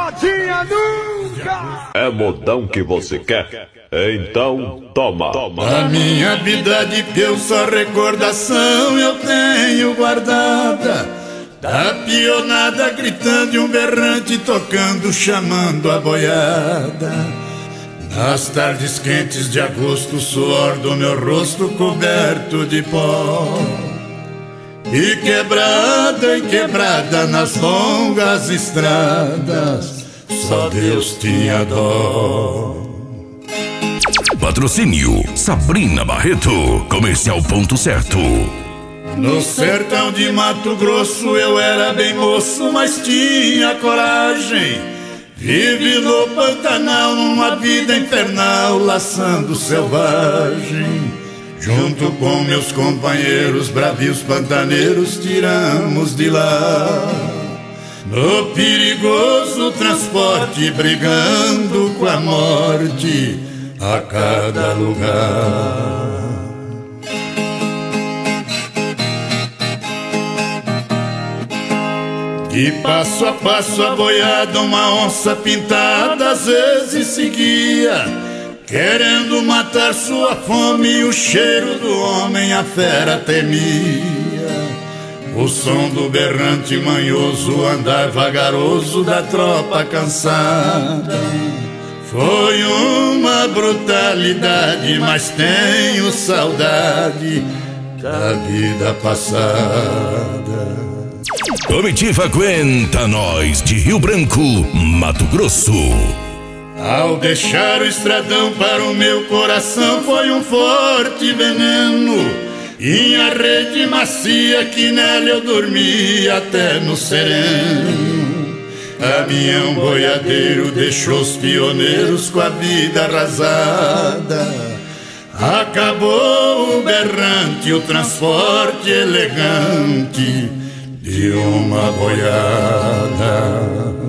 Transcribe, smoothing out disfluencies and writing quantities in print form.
modinha nunca! É modão que você quer? Então toma. A minha vida de peão só recordação eu tenho guardada, da pionada gritando e um berrante tocando, chamando a boiada. Nas tardes quentes de agosto, o suor do meu rosto coberto de pó, e quebrada em quebrada nas longas estradas, só Deus tinha dó. Patrocínio Sabrina Barreto, Comercial Ponto Certo. No sertão de Mato Grosso eu era bem moço, mas tinha coragem. Vive no Pantanal numa vida infernal, laçando selvagem. Junto com meus companheiros bravios pantaneiros tiramos de lá, no perigoso transporte, brigando com a morte a cada lugar. De passo a passo a boiada uma onça pintada às vezes seguia, querendo matar sua fome e o cheiro do homem a fera temia. O som do berrante manhoso, andar vagaroso da tropa cansada, foi uma brutalidade, mas tenho saudade da vida passada. Comitiva Aguenta Nós, de Rio Branco, Mato Grosso. Ao deixar o estradão para o meu coração foi um forte veneno, e a rede macia que nela eu dormi até no sereno. Caminhão boiadeiro deixou os pioneiros com a vida arrasada, acabou o berrante, o transporte elegante de uma boiada.